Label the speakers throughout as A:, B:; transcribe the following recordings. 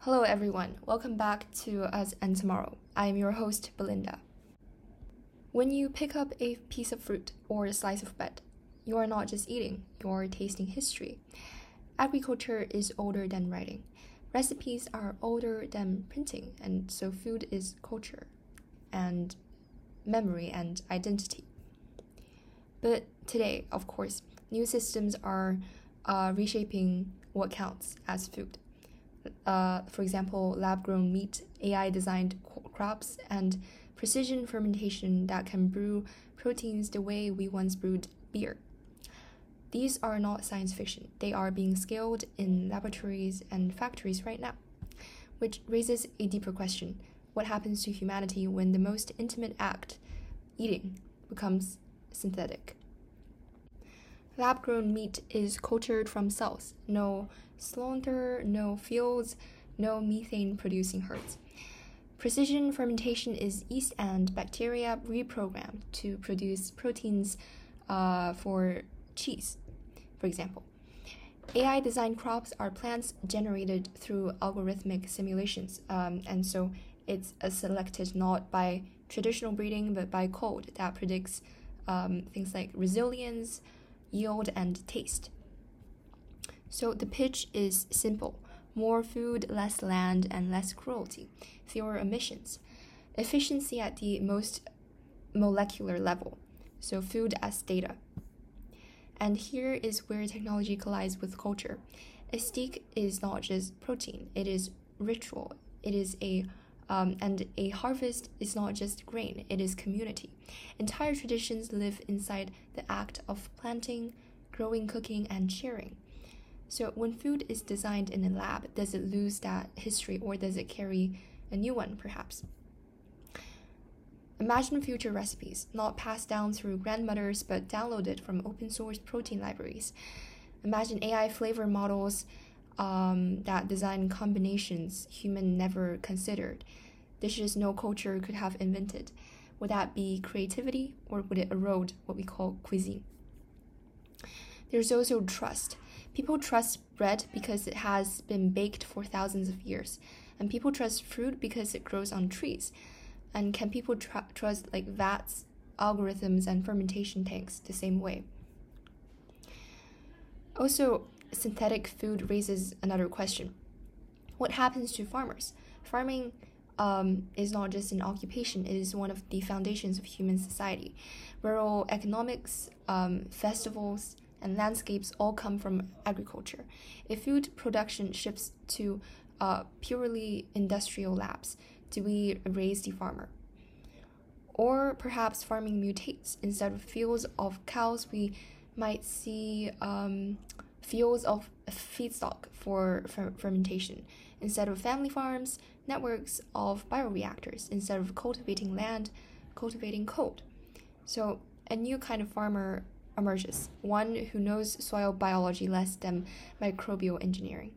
A: Hello everyone, welcome back to Us and Tomorrow. I am your host, Belinda. When you pick up a piece of fruit or a slice of bread, you are not just eating, you're tasting history. Agriculture is older than writing. Recipes are older than printing, and so food is culture and memory and identity. But today, of course, new systems are reshaping what counts as food. For example, lab-grown meat, AI-designed crops, and precision fermentation that can brew proteins the way we once brewed beer. These are not science fiction. They are being scaled in laboratories and factories right now, which raises a deeper question. What happens to humanity when the most intimate act, eating, becomes synthetic? Lab-grown meat is cultured from cells. No slaughter, no fields, no methane-producing herds. Precision fermentation is yeast and bacteria reprogrammed to produce proteins for cheese, for example. AI-designed crops are plants generated through algorithmic simulations, and so it's selected not by traditional breeding, but by code that predicts things like resilience, yield, and taste. So the pitch is simple. More food, less land, and less cruelty. Fewer emissions. Efficiency at the most molecular level. So food as data. And here is where technology collides with culture. A steak is not just protein. It is ritual. It is and a harvest is not just grain, it is community. Entire traditions live inside the act of planting, growing, cooking, and sharing. So when food is designed in a lab, does it lose that history or does it carry a new one, perhaps? Imagine future recipes, not passed down through grandmothers, but downloaded from open source protein libraries. Imagine AI flavor models that design combinations human never considered, dishes no culture could have invented. Would that be creativity, or would it erode what we call cuisine? There's also trust. People trust bread because it has been baked for thousands of years, and people trust fruit because it grows on trees. And can people trust like vats, algorithms, and fermentation tanks the same way? Also, synthetic food raises another question. What happens to farmers? Farming is not just an occupation, it is one of the foundations of human society. Rural economics, festivals, and landscapes all come from agriculture. If food production shifts to purely industrial labs, do we erase the farmer? Or perhaps farming mutates. Instead of fields of cows, we might see fields of feedstock for fermentation. Instead of family farms, networks of bioreactors. Instead of cultivating land, cultivating code. So a new kind of farmer emerges, one who knows soil biology less than microbial engineering.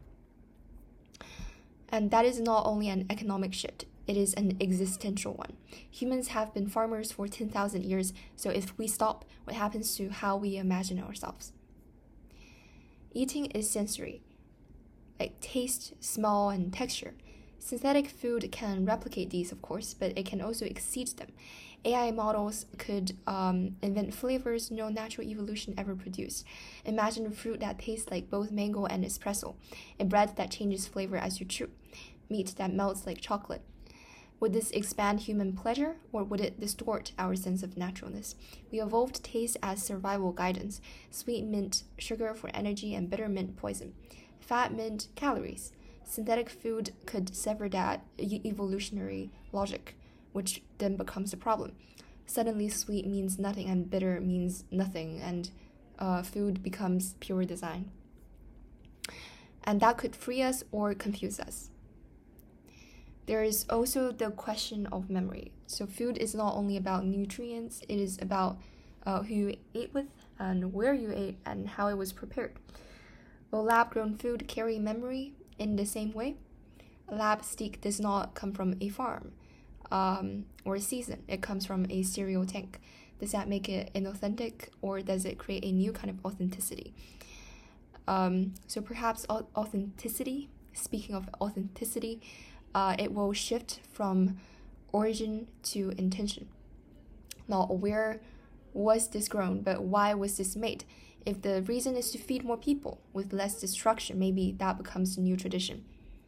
A: And that is not only an economic shift, it is an existential one. Humans have been farmers for 10,000 years, so if we stop, what happens to how we imagine ourselves? Eating is sensory, like taste, smell, and texture. Synthetic food can replicate these, of course, but it can also exceed them. AI models could invent flavors no natural evolution ever produced. Imagine a fruit that tastes like both mango and espresso, a bread that changes flavor as you chew, meat that melts like chocolate. Would this expand human pleasure, or would it distort our sense of naturalness? We evolved taste as survival guidance. Sweet meant sugar for energy, and bitter meant poison. Fat meant calories. Synthetic food could sever that evolutionary logic, which then becomes a problem. Suddenly, sweet means nothing, and bitter means nothing, and food becomes pure design. And that could free us or confuse us. There is also the question of memory. So food is not only about nutrients, it is about who you ate with and where you ate and how it was prepared. Will lab-grown food carry memory in the same way? A lab steak does not come from a farm or a season. It comes from a cereal tank. Does that make it inauthentic, or does it create a new kind of authenticity? So perhaps authenticity speaking of authenticity, it will shift from origin to intention. Not where was this grown, but why was this made? If the reason is to feed more people with less destruction, maybe that becomes a new tradition.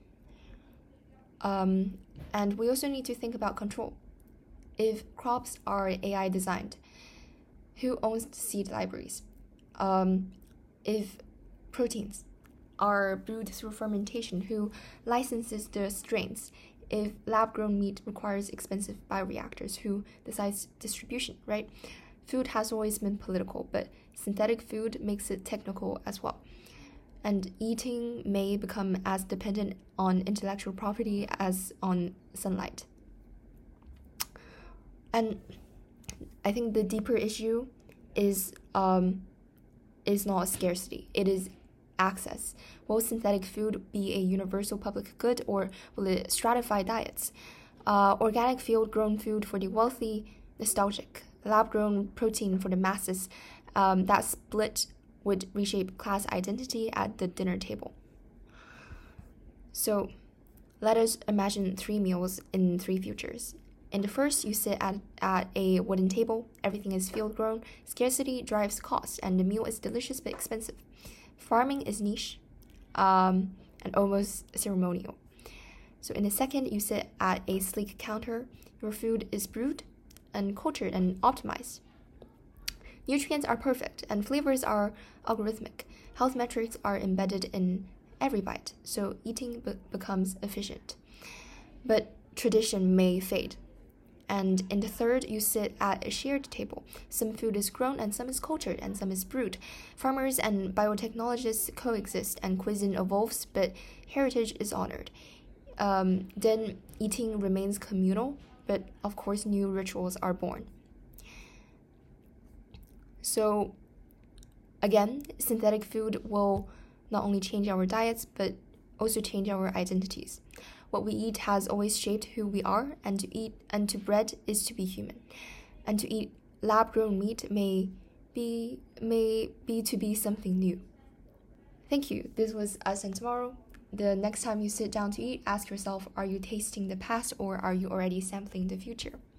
A: And we also need to think about control. If crops are AI designed, who owns the seed libraries? If proteins are brewed through fermentation, who licenses the strains? If lab-grown meat requires expensive bioreactors, who decides distribution, right? Food has always been political, but synthetic food makes it technical as well. And eating may become as dependent on intellectual property as on sunlight. And I think the deeper issue is not scarcity, it is access. Will synthetic food be a universal public good, or will it stratify diets? Organic field-grown food for the wealthy, nostalgic. Lab-grown protein for the masses. That split would reshape class identity at the dinner table. So let us imagine 3 meals in 3 futures. In the first, you sit at a wooden table, everything is field-grown, scarcity drives cost, and the meal is delicious but expensive. Farming is niche and almost ceremonial. So in the second, you sit at a sleek counter, your food is brewed and cultured and optimized. Nutrients are perfect and flavors are algorithmic. Health metrics are embedded in every bite, so eating becomes efficient. But tradition may fade. And in the third, you sit at a shared table. Some food is grown and some is cultured and some is brewed. Farmers and biotechnologists coexist and cuisine evolves, but heritage is honored. Then eating remains communal, but of course new rituals are born. So again, synthetic food will not only change our diets, but also change our identities. What we eat has always shaped who we are, and to bread is to be human. And to eat lab-grown meat may be to be something new. Thank you. This was Us and Tomorrow. The next time you sit down to eat, ask yourself, are you tasting the past or are you already sampling the future?